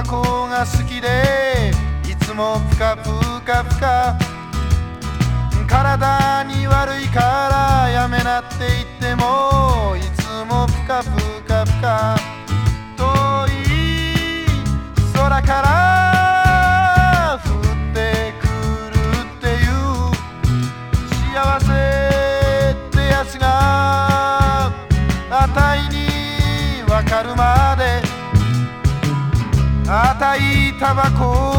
コが好きでいつもプカプカプカ体に悪いからやめなって言ってもいつもプカプカプカ遠い空から降ってくるっていう幸せってやつがあたいにわかるまであたいタバコ